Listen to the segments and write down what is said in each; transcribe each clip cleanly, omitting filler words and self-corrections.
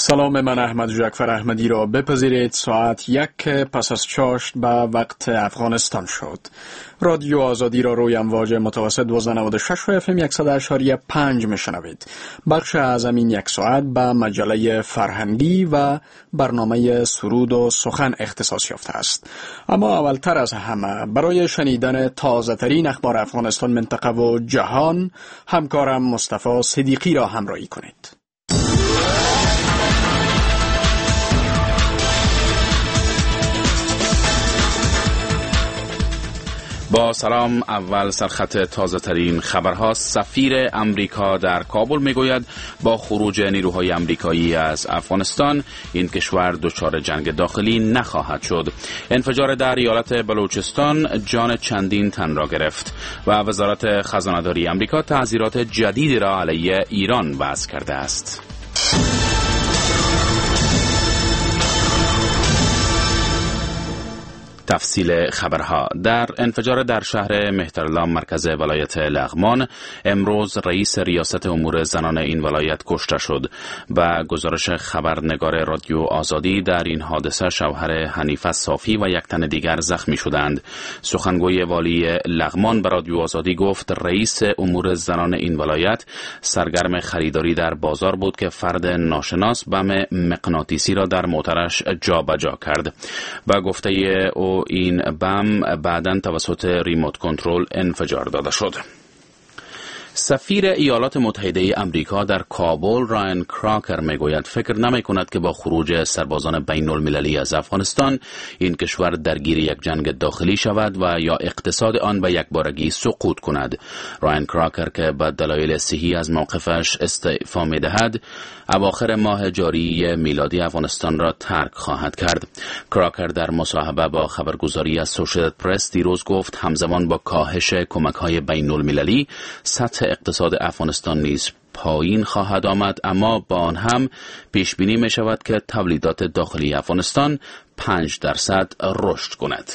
سلام، من احمد جعفر احمدی را بپذیرید. ساعت 1 پس از چاشت به وقت افغانستان شد. رادیو آزادی را روی امواج متوسط 1296 و FM 100.5 میشنوید. بخش از این یک ساعت به مجله فرهنگی و برنامه سرود و سخن اختصاص یافته است. اما اولتر از همه برای شنیدن تازه ترین اخبار افغانستان، منطقه و جهان همکارم مصطفی صدیقی را همراهی کنید. با سلام. اول سرخط تازه ترین خبرها. سفیر امریکا در کابل میگوید با خروج نیروهای امریکایی از افغانستان این کشور دچار جنگ داخلی نخواهد شد. انفجار در ایالت بلوچستان جان چندین تن را گرفت و وزارت خزانه‌داری امریکا تعزیرات جدیدی را علیه ایران وضع کرده است. تفصیل خبرها. در انفجار در شهر مهترلام مرکز ولایت لغمان امروز رئیس ریاست امور زنان این ولایت کشته شد. با گزارش خبرنگار رادیو آزادی در این حادثه شوهر حنیفه صافی و یک تن دیگر زخمی شدند. سخنگوی والی لغمان به رادیو آزادی گفت رئیس امور زنان این ولایت سرگرم خریداری در بازار بود که فرد ناشناس بم مغناطیسی را در موترش جابجا کرد. با گفته او این بم بعداً توسط ریموت کنترل انفجار داده شد. سفیر ایالات متحده امریکا در کابل راین کراکر میگوید فکر نمی کند که با خروج سربازان بین المللی از افغانستان این کشور درگیر یک جنگ داخلی شود و یا اقتصاد آن به یک بارگی سقوط کند. راین کراکر که به دلایل صحی از موقفش استعفا می دهد اواخر ماه جاری میلادی افغانستان را ترک خواهد کرد. کراکر در مصاحبه با خبرگزاری اسوشییتد پرس دیروز گفت همزمان با کاهش کمک‌های بین المللی سطح اقتصاد افغانستان نیز پایین خواهد آمد، اما با آن هم پیش بینی می شود که تولیدات داخلی افغانستان 5% رشد کند.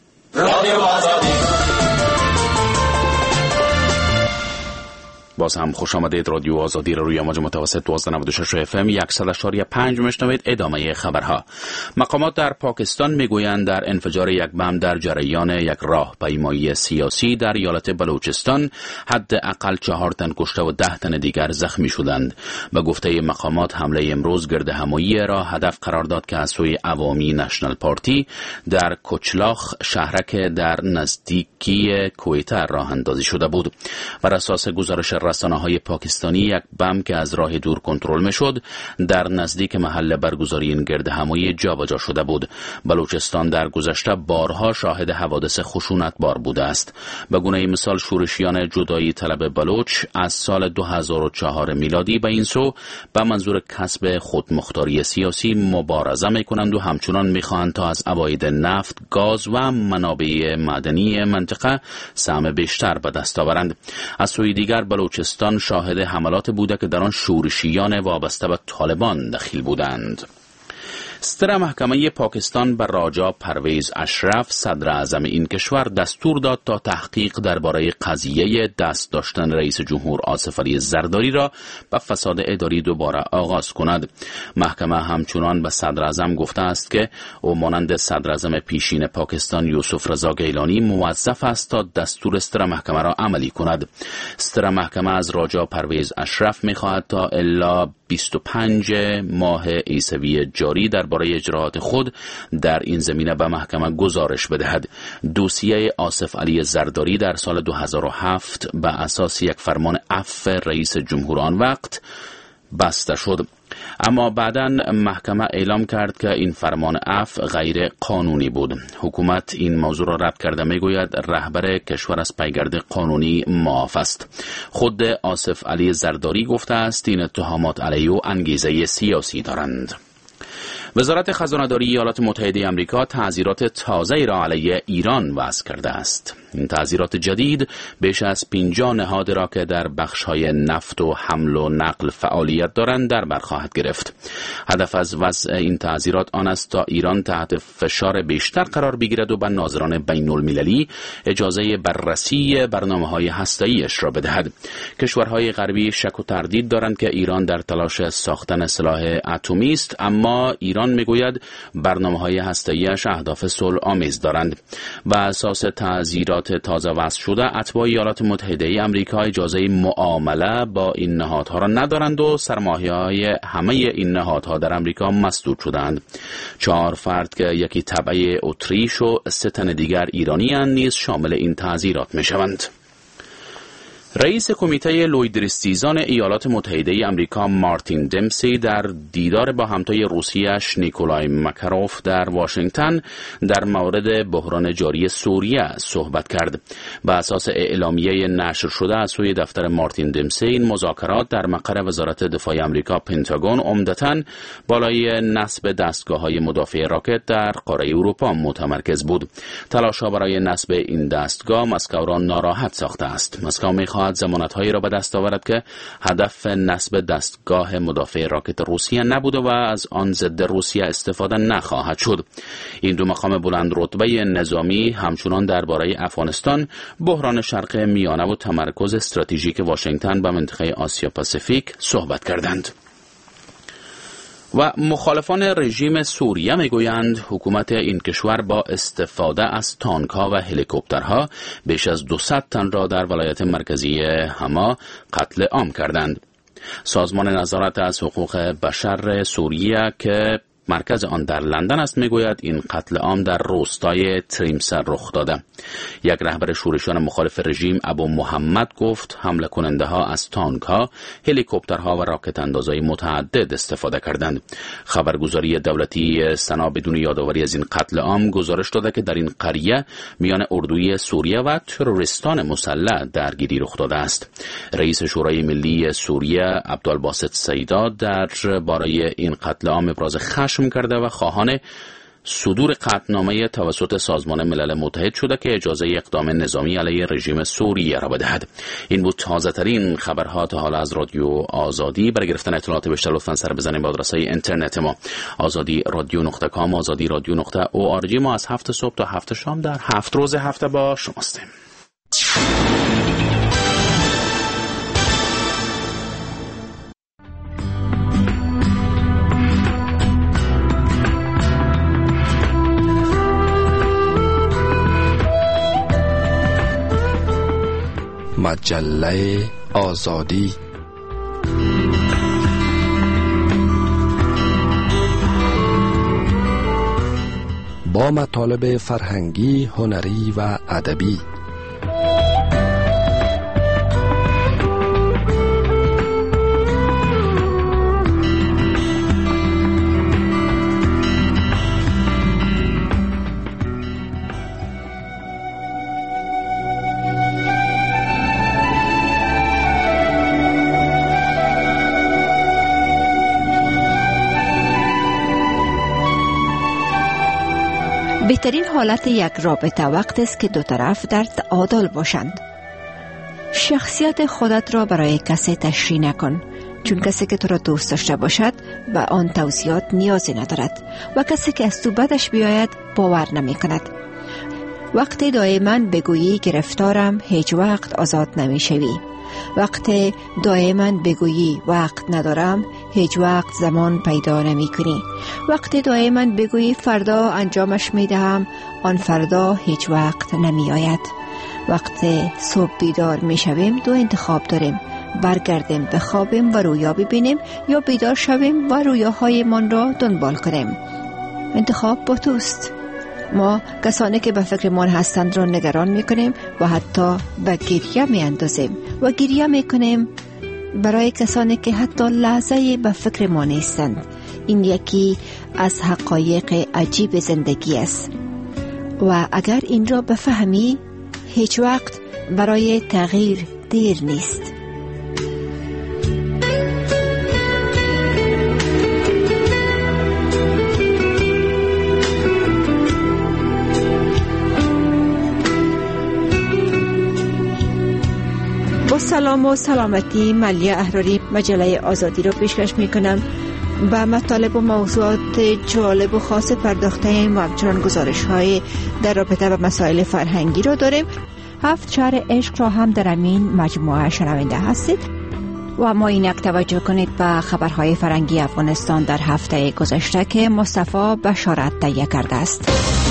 باز هم خوش آمدید. رادیو آزادی را روی امواج متوسط 1296 FM 100.5 میشنوید. ادامه خبرها. مقامات در پاکستان میگویند در انفجار یک بم در جریان یک راهپیمایی سیاسی در ایالت بلوچستان حداقل 4 تن کشته و 10 تن دیگر زخمی شدند. به گفته مقامات حمله امروز گردهمایی را هدف قرار داد که از سوی عوامی نشنل پارتی در کچلاخ شهرک در نزدیکی کویته راه اندازی شده بود. بر اساس گزارش رسانه‌های پاکستانی یک بم که از راه دور کنترل می‌شد در نزدیک محل برگزاری این گردهمایی جابجا شده بود. بلوچستان در گذشته بارها شاهد حوادث خشونتبار بوده است. به گونه مثال شورشیان جدایی طلب بلوچ از سال 2004 میلادی به این سو به منظور کسب خودمختاری سیاسی مبارزه می‌کنند و همچنان می‌خواهند تا از عواید نفت، گاز و منابع معدنی منطقه سهم بیشتر به دست آورند. از سوی دیگر بلوچستان شاهد حملات بوده که در آن شورشیان وابسته به طالبان دخیل بودند. ستر محکمه پاکستان بر راجا پرویز اشرف صدر اعظم این کشور دستور داد تا تحقیق درباره قضیه دست داشتن رئیس جمهور آصف علی زرداری را به فساد اداری دوباره آغاز کند. محکمه همچنان به صدر اعظم گفته است که او مانند صدر اعظم پیشین پاکستان یوسف رضا گیلانی موظف است تا دستور ستر محکمه را عملی کند. ستر محکمه از راجا پرویز اشرف می‌خواهد تا الا 25 ماه عیسوی جاری درباره اجراءات خود در این زمینه به محکمه گزارش بدهد. دوسیه آصف علی زرداری در سال 2007 به اساس یک فرمان عفو رئیس جمهور آن وقت بسته شد، اما بعداً محکمه اعلام کرد که این فرمان عفو غیر قانونی بود. حکومت این موضوع را رد کرده میگوید رهبر کشور از پیگرد قانونی معاف است. خود آصف علی زرداری گفته است این اتهامات علیه او انگیزه سیاسی دارند. وزارت خزانه‌داری ایالات متحده آمریکا تعزیرات تازه‌ای را علیه ایران وضع کرده است. این تعزیرات جدید بیش از 50 نهاد را که در بخش‌های نفت و حمل و نقل فعالیت دارند در بر خواهد گرفت. هدف از وضع این تعزیرات آن است تا ایران تحت فشار بیشتر قرار بگیرد و به ناظران بین‌المللی اجازه بررسی برنامه‌های هسته‌ایش را بدهد. کشورهای غربی شک و تردید دارند که ایران در تلاش ساختن سلاح اتمی است، اما ایران میگوید برنامه‌های هسته‌ایش اهداف صلح‌آمیز دارند. بر اساس تعزیرات تازه وضع شده، اتباع ایالات متحده آمریکا اجازه معامله با این نهادها را ندارند و سرمایه‌های همه این نهادها در آمریکا مسدود شدند. 4 فرد که یکی تبع اتریش و 3 تن دیگر ایرانی اند نیز شامل این تعزیرات می‌شوند. رئیس کمیته لویدریستیزان ایالات متحده آمریکا مارتین دمسی در دیدار با همتای روسیه‌اش نیکولای ماکاروف در واشنگتن در مورد بحران جاری سوریه صحبت کرد. به اساس اعلامیه نشر شده از سوی دفتر مارتین دمسی، این مذاکرات در مقر وزارت دفاع آمریکا پنتاگون عمدتاً بالای نصب دستگاه‌های مدافع راکت در قاره اروپا متمرکز بود. تلاش‌ها برای نصب این دستگاه مسکو را ناراحت ساخته است. مسکو می‌خواهد ضمانت‌هایی را به دست آورد که هدف نصب دستگاه مدافع راکت روسیه نبوده و از آن ضد روسیه استفاده نخواهد شد. این دو مقام بلند رتبه نظامی همچنان درباره افغانستان، بحران شرق میانه و تمرکز استراتژیک واشنگتن به منطقه آسیا پاسیفیک صحبت کردند. و مخالفان رژیم سوریه میگویند حکومت این کشور با استفاده از تانک‌ها و هلیکوپترها بیش از 200 تن را در ولایت مرکزی حما قتل عام کردند. سازمان نظارت از حقوق بشر سوریه که مرکز آن در لندن است میگوید این قتل عام در روستای تریمسر رخ داده. یک رهبر شورشیان مخالف رژیم ابو محمد گفت حمله کننده ها از تانک ها، هلیکوپترها و راکت اندازهای متعدد استفاده کردند. خبرگزاری دولتی سنا بدون یادآوری از این قتل عام گزارش داده که در این قریه میان اردوی سوریه و تروریستان مسلح درگیری رخ داده است. رئیس شورای ملی سوریه عبدالباسط سیداد درباره این قتل عام ابراز خشم کرده و خواهان صدور قطعنامه توسط سازمان ملل متحد شده که اجازه اقدام نظامی علیه رژیم سوریه را بدهد. این بود تازه ترین خبرها تا حالا از رادیو آزادی. برای گرفتن اطلاعات بیشتر لطفاً سر بزنید به آدرس اینترنت ما azadi.radio.com azadi.radio.org. ما از 7 صبح تا 7 شام در 7 روز هفته با شماستیم. مجله آزادی با مطالب فرهنگی، هنری و ادبی. بهترین حالت یک رابطه وقت است که دو طرف در تعادل باشند. شخصیت خودت را برای کسی تشریح نکن، چون کسی که تو را دوست داشته باشد به آن توضیحات نیازی ندارد و کسی که از تو بدش بیاید باور نمی کند. وقتی دائما بگویی گرفتارم هیچ وقت آزاد نمی شوی. وقتی دائما بگویی وقت ندارم هیچ وقت زمان پیدا نمی کنی. وقتی دائما بگویی فردا انجامش می دهم آن فردا هیچ وقت نمی آید. وقتی صبح بیدار می شویم دو انتخاب داریم: برگردیم بخوابیم و رویا ببینیم یا بیدار شویم و رویاهای من را دنبال کنیم. انتخاب با توست. ما کسانی که به فکر من هستند را نگران میکنیم و حتی به گریه میاندازیم و گریه میکنیم برای کسانی که حتی لحظه به فکر ما نیستند. این یکی از حقایق عجیب زندگی است و اگر این را بفهمی هیچ وقت برای تغییر دیر نیست. سلام و سلامتی. ملیه احراری مجله آزادی رو پیشکش میکنم. با مطالب و موضوعات جالب و خاص پرداخته ایم و همچنان گزارش های در رابطه با مسائل فرهنگی رو داریم. 7 شهر عشق را هم در امین مجموعه شنونده هستید و ما اینک توجه کنید به خبرهای فرهنگی افغانستان در هفته گذشته که مصطفی بشارت تهیه کرده است.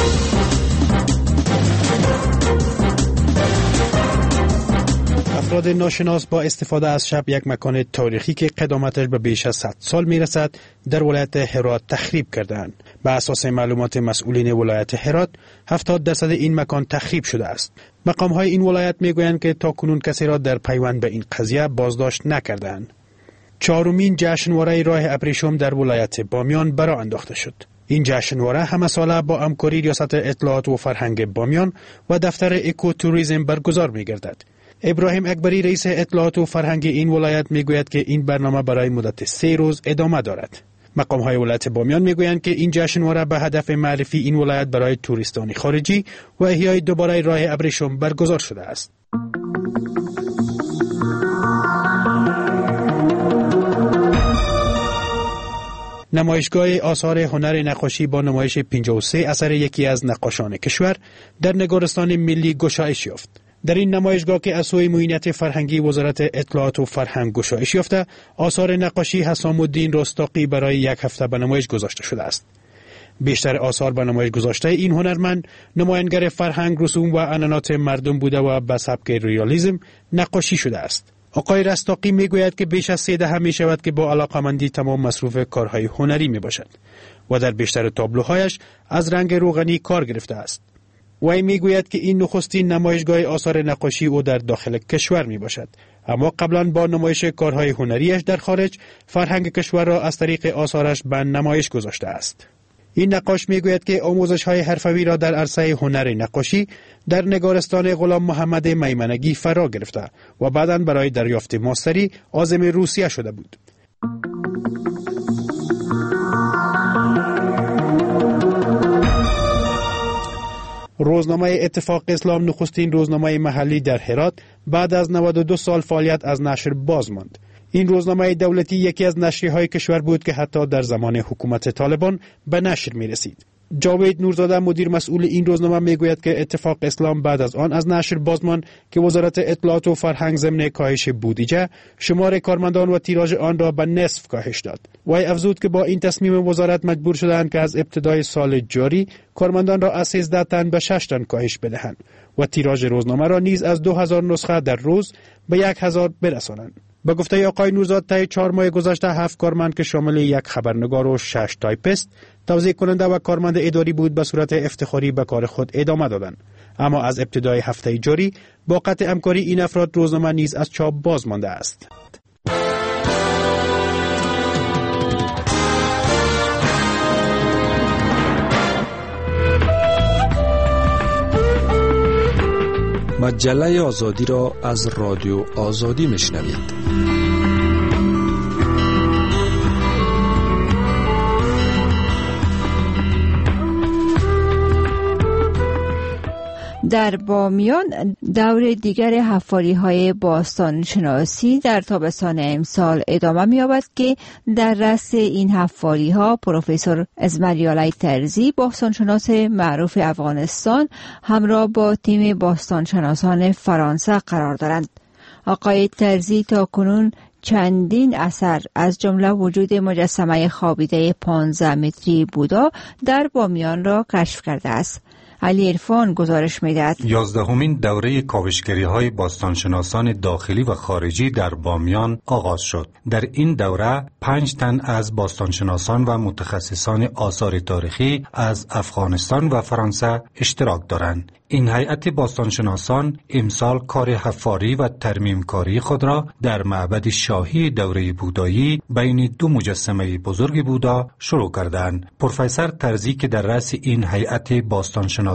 افراد ناشناس با استفاده از شب یک مکان تاریخی که قدامتش به بیش از 100 سال میرسد در ولایت هرات تخریب کردند. به اساس معلومات مسئولین ولایت هرات 70% این مکان تخریب شده است. مقام‌های این ولایت میگویند که تاکنون کسی را در پیوند به این قضیه بازداشت نکردند. چهارمین جشنواره راه ابریشم در ولایت بامیان برآ انداخته شد. این جشنواره همه ساله با همکاری ریاست اطلاعات و فرهنگ بامیان و دفتر اکوتوریسم برگزار می‌گردد. ابراهیم اکبری رئیس اطلاعات و فرهنگ این ولایت میگوید که این برنامه برای مدت 3 روز ادامه دارد. مقام‌های ولایت بامیان میگویند که این جشنواره به هدف معرفی این ولایت برای توریستان خارجی و احیای دوباره راه ابریشم برگزار شده است. نمایشگاه آثار هنر نقاشی با نمایش 53 اثر یکی از نقاشان کشور در نگارستان ملی گشایش یافت. در این نمایشگاه که از سوی معینت فرهنگی وزارت اطلاعات و فرهنگ گشایش یافته، آثار نقاشی حسام الدین رستاقی برای 1 هفته به نمایش گذاشته شده است. بیشتر آثار به نمایش گذاشته این هنرمند نمایانگر فرهنگ، رسوم و عنعنات مردم بوده و به سبک ریالیسم نقاشی شده است. آقای رستاقی میگوید که بیش از 3 دهه می شود که با علاقمندی تمام مصروف کارهای هنری می باشد و در بیشتر تابلوهایش از رنگ روغنی کار گرفته است. وی میگوید که این نخستین نمایشگاه آثار نقاشی او در داخل کشور می باشد، اما قبلا با نمایش کارهای هنریش در خارج فرهنگ کشور را از طریق آثارش به نمایش گذاشته است. این نقاش میگوید که آموزش‌های حرفه‌ای را در عرصه هنر نقاشی در نگارستان غلام محمد میمنگی فرا گرفته و بعداً برای دریافت ماستری عازم روسیه شده بود. روزنامه اتفاق اسلام نخستین روزنامه محلی در هرات بعد از 92 سال فعالیت از نشر باز ماند. این روزنامه دولتی یکی از نشریه‌های کشور بود که حتی در زمان حکومت طالبان به نشر می رسید. جاوید نورزاده مدیر مسئول این روزنامه میگوید که اتفاق اسلام بعد از آن از نشر بازمان که وزارت اطلاعات و فرهنگ ضمن کاهش بودجه شمار کارمندان و تیراژ آن را به نصف کاهش داد. وی افزود که با این تصمیم وزارت مجبور شدند که از ابتدای سال جاری کارمندان را از 13 تن به 6 تن کاهش بدهند و تیراژ روزنامه را نیز از 2000 نسخه در روز به 1000 برسانند. به گفته آقای نورزاد طی 4 ماه گذشته 7 کارمند که شامل 1 خبرنگار و 6 تایپیست، توزیع کننده و کارمند اداری بود به صورت افتخاری به کار خود ادامه دادند. اما از ابتدای هفته جاری با قطع همکاری این افراد روزنامه نیز از چاپ باز مانده است. مجله آزادی را از رادیو آزادی میشنوید. در بامیان دور دیگر حفاری‌های باستان شناسی در تابستان امسال ادامه می‌یابد که در رأس این حفاری‌ها پروفسور اسماعیل ترزی باستانشناس معروف افغانستان همراه با تیم باستانشناسان فرانسه قرار دارند. آقای ترزی تاکنون چندین اثر از جمله وجود مجسمه خوابیده 15 متری بودا در بامیان را کشف کرده است. علی عرفان گزارش می‌دهد. 11مین دوره کاوشگری‌های باستانشناسان داخلی و خارجی در بامیان آغاز شد. در این دوره 5 تن از باستانشناسان و متخصصان آثار تاریخی از افغانستان و فرانسه اشتراک دارند. این هیئت باستانشناسان امسال کار حفاری و ترمیمکاری خود را در معبد شاهی دوره بودایی بین 2 مجسمه بزرگ بودا شروع کردند. پروفسور ترزی که در رأس این هیئت باستانشناسان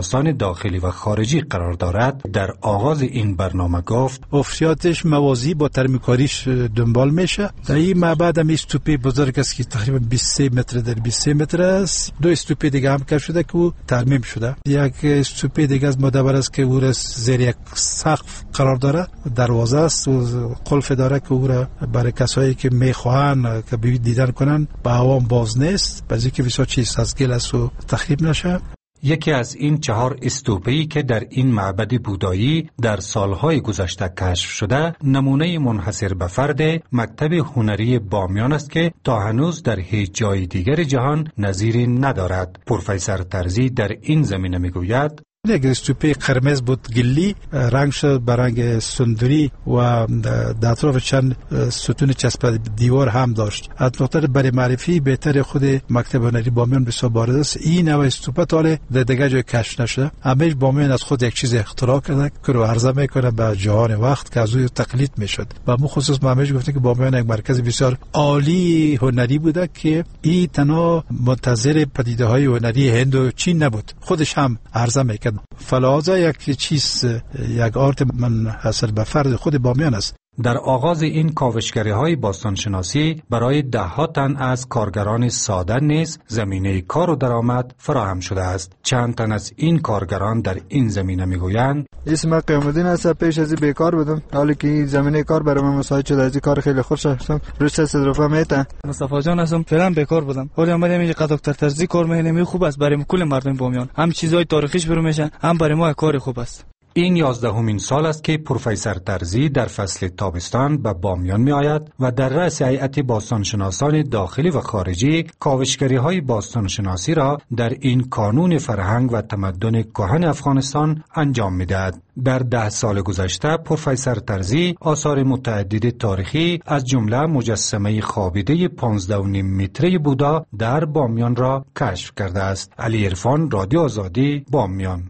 باستانشناسان داخلی و خارجی قرار دارد، در آغاز این برنامه گفت افشیاتش موازی با ترمیم‌کاریش دنبال میشه. در این معبد هم استوپی بزرگ است که تقریبا 23 متر در 23 متر است. 2 استوپی دیگه هم کار شده که ترمیم شده. یک استوپی دیگه از مدبر است که او را زیر یک سقف قرار داره، دروازه است و قلف داره که او را برای کسایی که میخواهند که دیدن کنن به عوام باز نیست، بعضی که بسیار چیز از گل است و تخریب نشه. یکی از این 4 استوپه‌ای که در این معبد بودایی در سالهای گذشته کشف شده، نمونه منحصر به فرد مکتب هنری بامیان است که تا هنوز در هیچ جای دیگر جهان نظیری ندارد. پروفسور ترزی در این زمینه میگوید یک استوپی قرمز بود، گلی رنگ شد به رنگ سندری و در اطراف چند ستون چسب دیوار هم داشت. از نقطه برای معرفی بهتر خود مکتب هنری بامیان بسیار بارز است. این نوع استوپا تا در دیگر جای کشف نشده. همیشه بامیان از خود یک چیز اختراع کرده که رو عرضه میکنه به جهان وقت که از او تقلید میشد. و مو خصوص همیشه گفتن که بامیان یک مرکز بسیار عالی هنری بوده که این تنها منتظر پدیده های هنری هند و چین نبود، خودش هم عرضه میکرد. فلازا یک چیز، یک آرت منحصر به فرد خود بامیان است. در آغاز این کاوشگری‌های باستانشناسی برای 10 تن از کارگران ساده نیز زمینه کار و درآمد فراهم شده است. چند تن از این کارگران در این زمینه میگویند اسم قیامالدین است. پیش از بیکار بودم، حالی که این زمینه کار برای من مساعد شده. از این کار خیلی خوش هستم. روش صدرفه میته. مصطفی جان هستم. فعلا بیکار بودم، ولی اومدم اینجا دکتر ترزی کار می‌کنم. خوب است برای کل مردم بامیان، هم چیزای تاریخیش برو میشن، هم برای ما کار خوب است. این 11مین سال است که پروفسور ترزی در فصل تابستان به بامیان می آید و در رأس هیئت باستانشناسان داخلی و خارجی کاوشگری‌های باستانشناسی را در این کانون فرهنگ و تمدن کهن افغانستان انجام می دهد. در 10 سال گذشته پروفسور ترزی آثار متعدد تاریخی از جمله مجسمه خوابیده 15.5 متری بودا در بامیان را کشف کرده است. علی عرفان، رادیو آزادی، بامیان.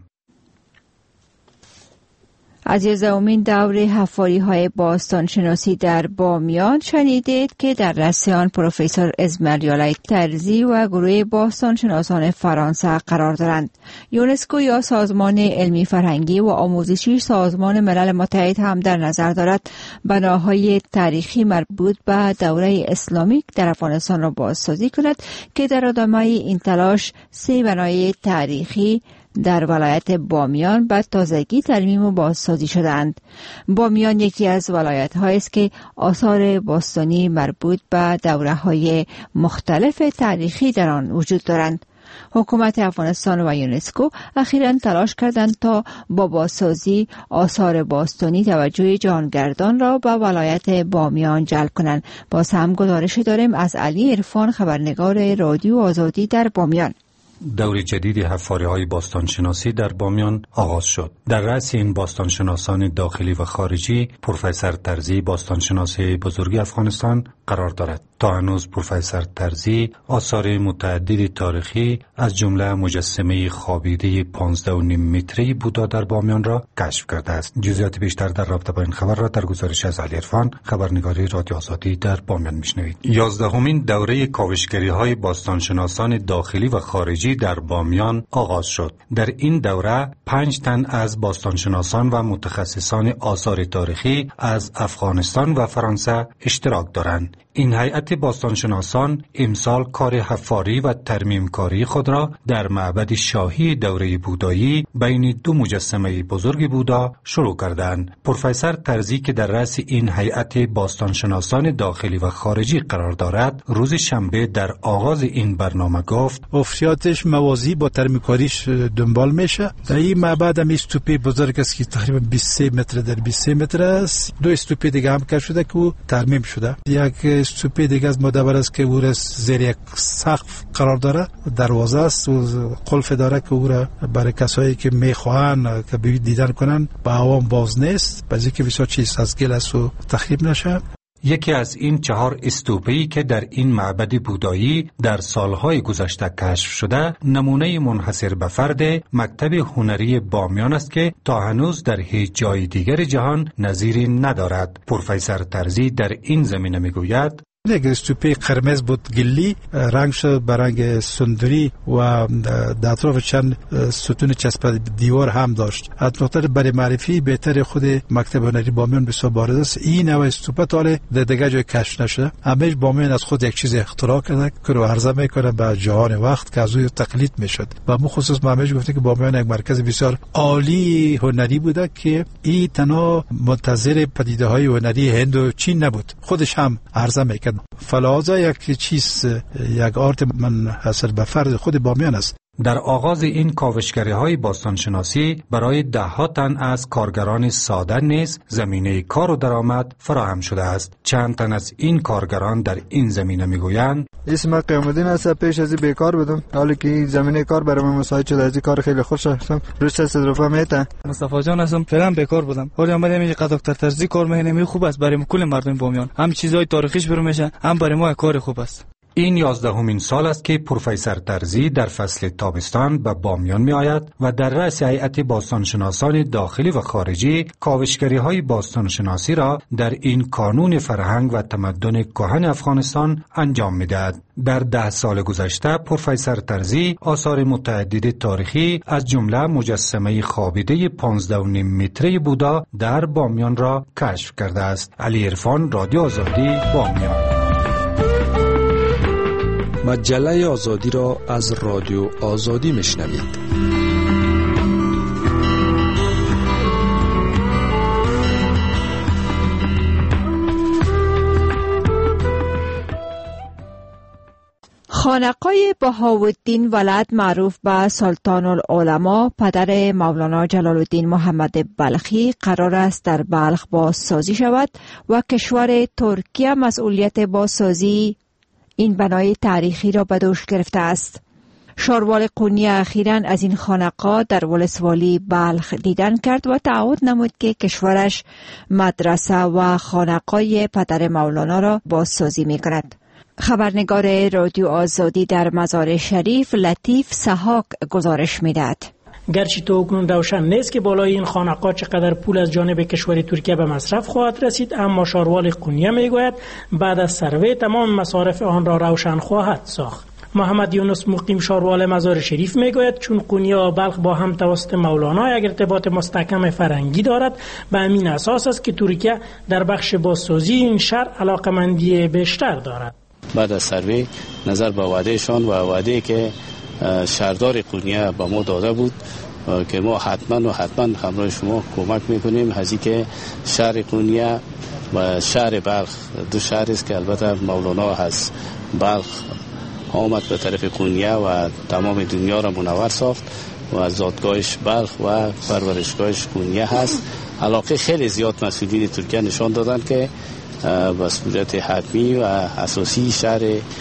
از 11مین دوره حفاری‌های باستانشناسی در بامیان شنیدید که در رأس آن پروفسور اسماعیل ترزی و گروه باستانشناسان فرانسه قرار دارند. یونسکو یا سازمان علمی فرهنگی و آموزشی سازمان ملل متحد هم در نظر دارد بناهای تاریخی مربوط به دوره اسلامی در افغانستان را بازسازی کند که در ادامه این تلاش 3 بنای تاریخی در ولایت بامیان به تازگی ترمیم و بازسازی شدند. بامیان یکی از ولایت‌هایی است که آثار باستانی مربوط به دوره‌های مختلف تاریخی در آن وجود دارند. حکومت افغانستان و یونسکو اخیراً تلاش کردند تا با بازسازی آثار باستانی توجه جهانگردان را به ولایت بامیان جلب کنند. باز هم گزارش داریم از علی عرفان، خبرنگار رادیو آزادی در بامیان. دور جدید حفاری‌های باستانشناسی در بامیان آغاز شد. در رأس این باستانشناسان داخلی و خارجی پروفسور ترزی، باستانشناس بزرگ افغانستان، قرار دارد. تا هنوز پروفسور ترزی آثار متعدد تاریخی از جمله مجسمه خوابیده 15.5 متری بودا در بامیان را کشف کرده است. جزئیات بیشتر در رابطه با این خبر را در گزارش از علی عرفان، خبرنگاری رادیو آزادی در بامیان میشنوید. 11مین دوره کاوشگری‌های باستانشناسان داخلی و خارجی در بامیان آغاز شد. در این دوره 5 تن از باستانشناسان و متخصصان آثار تاریخی از افغانستان و فرانسه اشتراک دارند. این هیئت باستانشناسان امسال کار حفاری و ترمیمکاری خود را در معبد شاهی دوره بودایی بین 2 مجسمه بزرگ بودا شروع کردند. پروفسور ترزی که در رأس این هیئت باستانشناسان داخلی و خارجی قرار دارد، روز شنبه در آغاز این برنامه گفت افشیاتش موازی با ترمیمکاریش دنبال میشه. در این معبد هم استوپی بزرگ است که تقریبا 23 متر در 23 متر است. 2 استوپی دیگه هم کار شده که ترمیم شده. یک استوپی دیگه از مدبر است که او را زیر یک سقف قرار داره، دروازه است و قلف داره که او را برای کسایی که میخواهند که دیدن کنن به عوام باز نیست، بعضی که بسیار چیز از گل است و تخریب نشه. یکی از این 4 استوپه‌ای که در این معبد بودایی در سالهای گذشته کشف شده، نمونه منحصر به فرد مکتب هنری بامیان است که تا هنوز در هیچ جای دیگر جهان نظیری ندارد. پروفسور ترزی در این زمینه میگوید یک استوپه قرمز بود گلی، رنگ شد به رنگ سندری و در اطراف چند ستون چسب دیوار هم داشت. از نقطه برای معرفی بهتر خود مکتب هنری بامیان بسیار بارز است. این نوع استوپه تا در دیگه جای کشف نشده. همش بامیان از خود یک چیز اختراع کرده که رو عرضه میکنه به جهان وقت که از او تقلید میشد. و مو خصوص همش گفته که بامیان یک مرکز بسیار عالی هنری بوده که این تنها منتظر پدیده های هنری هند و چین نبود، خودش هم عرضه میکرد. فلازا یک چیز، یک آرت منحصر به فرد خود بامیان است. در آغاز این کاوشگری‌های باستانشناسی برای ده‌ها تن از کارگران ساده نیز زمینه کار و درآمد فراهم شده است. چند تن از این کارگران در این زمینه میگویند: اسم قیام‌الدین است. پیش از این بیکار بودم، حالی که زمینه کار برای من مساعد شده. از این کار خیلی خوش هستم. روش تصرفه میته. مصطفی جان هستم. فعلا بیکار بودم. حالی اومدم اینجا دکتر ترزی کار می‌کنم. خوب است برای کل مردم بامیان. هم چیزای تاریخیش برو میشه، هم برای ما کار خوب است. این 11مین سال است که پروفسور ترزی در فصل تابستان به بامیان می آید و در رأس هیئت باستانشناسان داخلی و خارجی کاوشگری‌های باستانشناسی را در این کانون فرهنگ و تمدن کهن افغانستان انجام می دهد. در 10 سال گذشته پروفسور ترزی آثار متعدد تاریخی از جمله مجسمه خوابیده 15.5 متری بودا در بامیان را کشف کرده است. علی عرفان، رادیو آزادی، بامیان. مجله آزادی را از رادیو آزادی میشنوید. خانقاه بهاءالدین ولد معروف به سلطان العلماء پدر مولانا جلال الدین محمد بلخی قرار است در بلخ بازسازی شود و کشور ترکیه مسئولیت بازسازی این بنای تاریخی را به دوش گرفته است. شاروال قونی اخیراً از این خانقاه در ولسوالی بلخ دیدن کرد و تعهد نمود که کشورش مدرسه و خانقاه پدر مولانا را بازسازی می کند. خبرنگار رادیو آزادی در مزار شریف لطیف سحاق گزارش می دهد. گرچه تا اکنون روشن نیست که بالای این خانقاه چقدر پول از جانب کشور ترکیه به مصرف خواهد رسید، اما شاروال قونیه میگوید بعد از سروی تمام مصارف آن را روشن خواهد ساخت. محمد یونس مقیم شاروال مزار شریف میگوید چون قونیه و بلخ با هم توسط مولانا یک ارتباط مستحکم فرهنگی دارد، به همین اساس است که ترکیه در بخش بازسازی این شهر علاقمندی بیشتر دارد. بعد از سروی نظر به وعدهشان و وعده که شهردار قونیه به ما داده بود که ما حتما همراه شما کمک میکنیم از اینکه شهر قونیه و شهر بلخ دو شهر است که البته مولانا از بلخ آمد به طرف قونیه و تمام دنیا را منور ساخت و زادگاهش بلخ و پرورشگاهش قونیه هست. علاقه خیلی زیاد مسئولین ترکیه نشان دادن که به صورت حتمی و اساسی شهر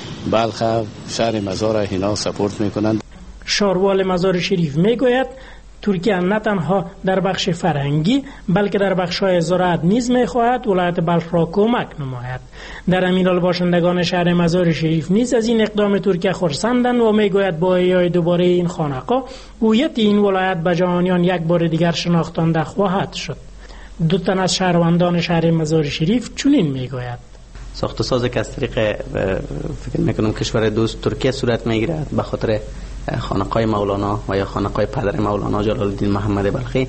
بلخ شهر مزار اینا سپورت میکنند. شاروال مزار شریف میگوید ترکیه نه تنها در بخش فرهنگی بلکه در بخش‌های زراعت نیز می‌خواهد ولایت بلخ را کمک نماید. در همین حال باشندگان شهر مزار شریف نیز از این اقدام ترکیه خرسندند و میگوید با احیای دوباره این خانقاه هویت این ولایت به جهانیان یک بار دیگر شناختانده خواهد شد. دو تن از شهروندان شهر مزار شریف چنین میگوید: ساخت و ساز که از طریق فکر میکنم کشور دوست ترکیه صورت میگیرد به خاطر خانقاه مولانا و یا خانقاه پدر مولانا جلال الدین محمد بلخی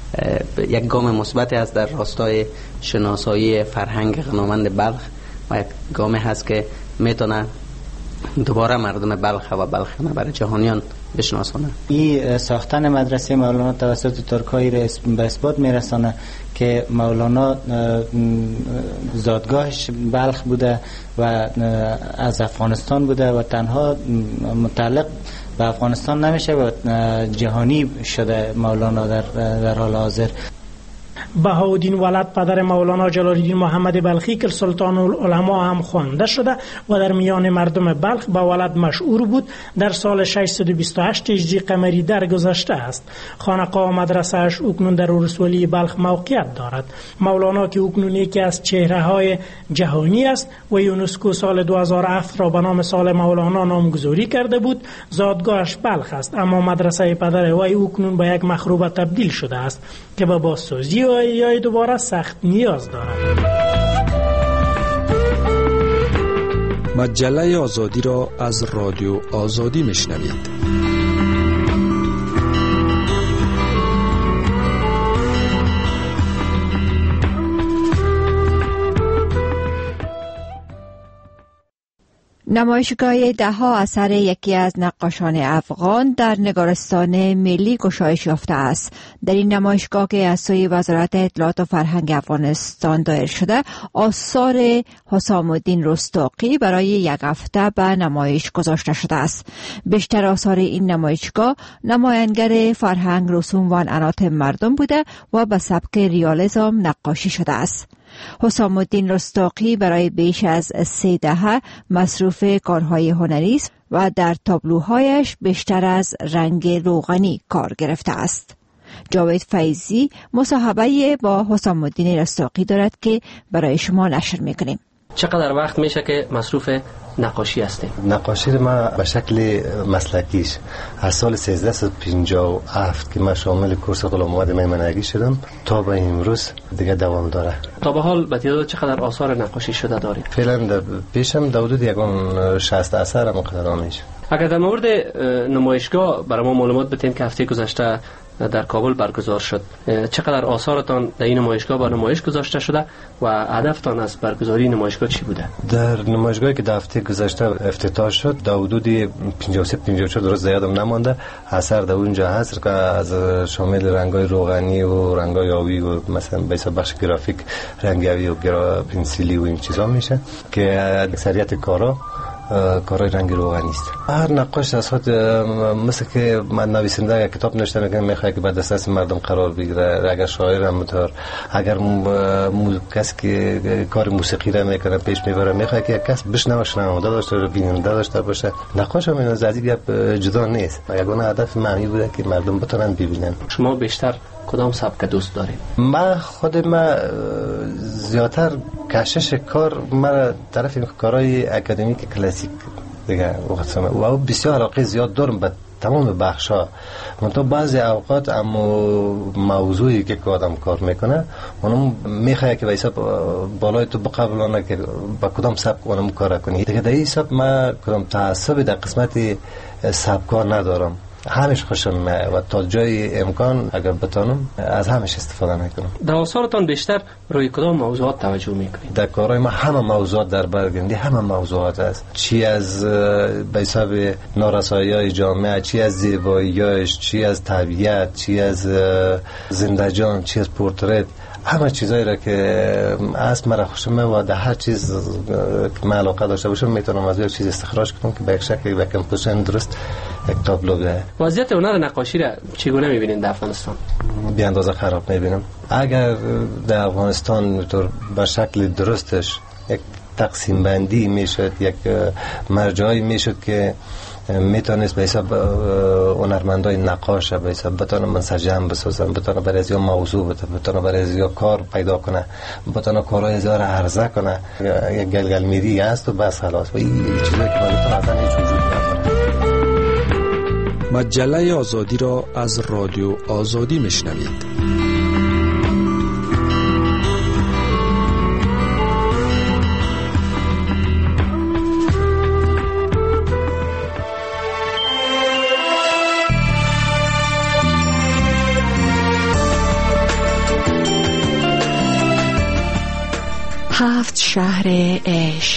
یک گام مثبتی است در راستای شناسایی فرهنگ غنامند بلخ و یک گامی هست که میتونه دوباره مردم بلخ و بلخ برای جهانیان بشناسونه. این ساختن مدرسه مولانا توسط ترکایی را به اثبات میرسانه که مولانا زادگاهش بلخ بوده و از افغانستان بوده و تنها متعلق به افغانستان نمیشه و جهانی شده مولانا در حال حاضر. بهاءالدین ولد پدر مولانا جلال الدین محمد بلخی که سلطان العلماء هم خوانده شده و در میان مردم بلخ به ولد مشهور بود، در سال 628 هجری قمری درگذشته است. خانقاه و مدرسه‌اش اکنون در ولسوالی بلخ موقعیت دارد. مولانا که اکنون یکی از چهره‌های جهانی است و یونسکو سال 2007 را به نام سال مولانا نامگذاری کرده بود، زادگاهش بلخ است، اما مدرسه پدر وی اکنون به یک مخروبه تبدیل شده است که به بازسازی و احیای دوباره سخت نیاز دارد. مجله آزادی را از رادیو آزادی میشنوید. نمایشگاه ده‌ها اثر یکی از نقاشان افغان در نگارستان ملی گشایش یافته است. در این نمایشگاه که از سوی وزارت اطلاعات و فرهنگ افغانستان دایر شده، آثار حسام الدین رستاقی برای یک هفته به نمایش گذاشته شده است. بیشتر آثار این نمایشگاه نمایانگر فرهنگ، رسوم و عنعنات مردم بوده و به سبک ریالیسم نقاشی شده است. حسام الدین رستاقی برای بیش از 3 دهه مصروف کارهای هنری است و در تابلوهایش بیشتر از رنگ روغنی کار گرفته است. جاوید فیضی مصاحبه با حسام الدین رستاقی دارد که برای شما نشر میکنیم. چقدر وقت میشه که مصروف نقاشی هستیم؟ نقاشی ما به شکل مسلکیش از سال 1357 که من شامل کورس غلام محمد میمنگی شدم تا به امروز دیگه دوام داره. تا به حال به تعداد چقدر آثار نقاشی شده دارید؟ فعلا در پیشم حدود 60 اثر مقدار میشه. اگر در مورد نمایشگاه برای ما معلومات بدین که هفته گذشته در کابل برگزار شد، چقدر آثارتان در این نمایشگاه با نمایش گذاشته شده و هدفتان از برگزاری نمایشگاه چی بوده؟ در نمایشگاهی که در هفته گذشته افتتاح شد در حدود 53-54 درست یادم نمانده اثر در اونجا هست که از شامل رنگ‌های روغنی و رنگ‌های آبی و مثلا به حساب بخش گرافیک رنگ آبی و پنسیلی و این چیزا میشه که اکثریت کارای رنگ روغنی است. هر نقاش از خود مثل که من نویسنده کتاب نوشته میکنم میخواد که به دسترس مردم قرار بگیره. اگر شاعر هم اگر کسی که کار موسیقی را میکنه پیش میبره میخواد که کس بشنوه شنونده داشته باشه، بیننده داشته باشه. نقاش هم از این گپ جدا نیست. یگانه هدف معنی بوده که مردم بتونن ببینن. شما بیشتر کدام سبک دوست دارید؟ من زیادتر کشش کار مرا طرف کارهای اکادمیک کلاسیک دیگه و بسیار علاقه زیاد دارم به تمام بخشا. منتها بعضی اوقات موضوعی که آدم کار میکنه اونم میخواد که به حساب بالای تو بقبلانه که با کدام سبک اونم کار کنی. دیگه در این حساب من کدام تعصب در قسمت سبک ندارم. همش خوشم و تا جای امکان اگر بتانم از همش استفاده میکنم. در آثارتان بیشتر روی کدام موضوعات توجه میکنید؟ در کارهای ما همه موضوعات در بر گرفته، همه موضوعات است. چی از به حساب نارسایی‌های جامعه، چی از زیبایی‌هاش، چی از طبیعت، چی از زنده جان، چی از پورترت، همه چیزایی را که از مرا خوشم و در هر چیز که من علاقه داشته باشم میتونم از هر چیز استخراج کنم که به یک شکل به کمپوزیشن درست یک تابلو بده. وضعیت هنر نقاشی را چگونه می‌بینید در افغانستان؟ بی اندازه خراب می‌بینم. اگر در افغانستان به شکل درستش یک تقسیم بندی میشد، یک مرجعی میشد که میتونست به حساب هنرمندای نقاش به حساب بتونه منسجم بسازن، بتونه برای ازیا موضوع بتونه برای ازیا کار پیدا کنه، بتونه کارهای ازیا را عرضه کنه. یک گلگل میری هست و بس خلاص. و این چیزایی که باید اصلا هیچ وجود نداره. مجله آزادی را از رادیو آزادی میشنوید. هفت شهر عشق.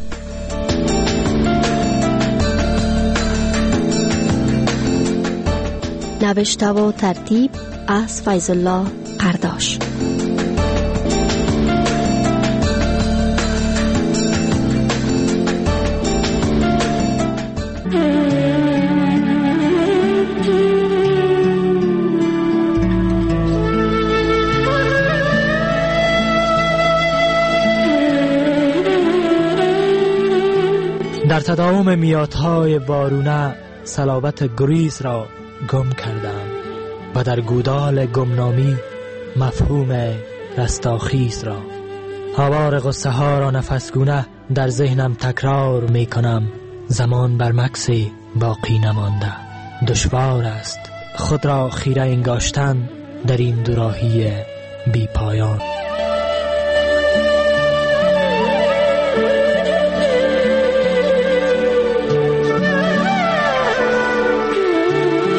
نوشته و ترتیب از فیض الله قرداش. در تداوم میادهای بارونه صلابت گریز را گم کردم و در گودال گمنامی مفهوم رستاخیز را. آوار غصه ها را نفسگونه در ذهنم تکرار می کنم. زمان بر مکث باقی نمانده. دشوار است خود را خیره انگاشتن در این دوراهی بی پایان.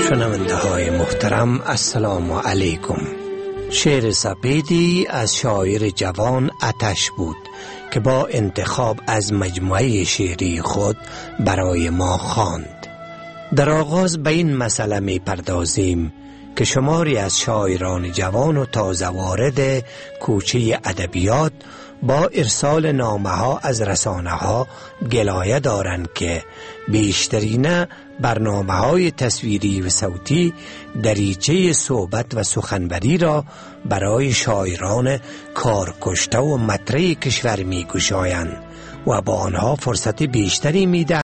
شنونده های محترم السلام علیکم. شعر سپیدی از شاعر جوان آتش بود که با انتخاب از مجموعه شعری خود برای ما خواند. در آغاز به این مسئله می پردازیم که شماری از شاعران جوان و تازه وارد کوچه ادبیات با ارسال نامه ها از رسانه ها گلایه دارند که بیشترین برنامه های تصویری و صوتی دریچه صحبت و سخنوری را برای شاعران کارکشته و مطرح کشور می گشایند و با آنها فرصت بیشتری می دهند